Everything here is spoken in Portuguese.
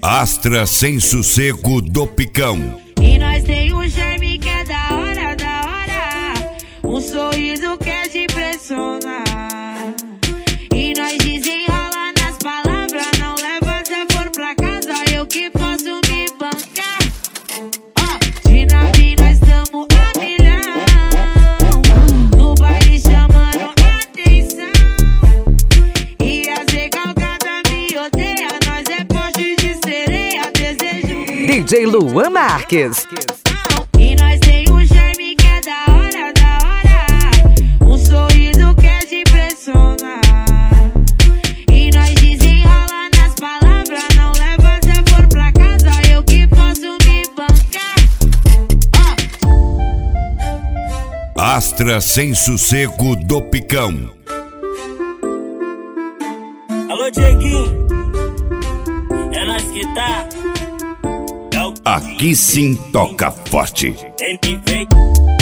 Astra sem sossego do Picão. E nós tem um charme que é da hora, um sorriso que é de impressionar. E nós desenrola nas palavras, não leva se for pra casa, eu que posso me bancar. De nave nós tamo a milhão, no baile chamando atenção. E as recalcadas me odeiam, nós é poste de sereia, desejo DJ Luan Marques. E nós tem um charme que é da hora, um sorriso que é de impressionar. E nós desenrola nas palavras, não leva se for pra casa, eu que posso me bancar. Astra sem sossego do Picão. Alô, Dieguinho, é nós que tá. Aqui sim toca forte. Vem.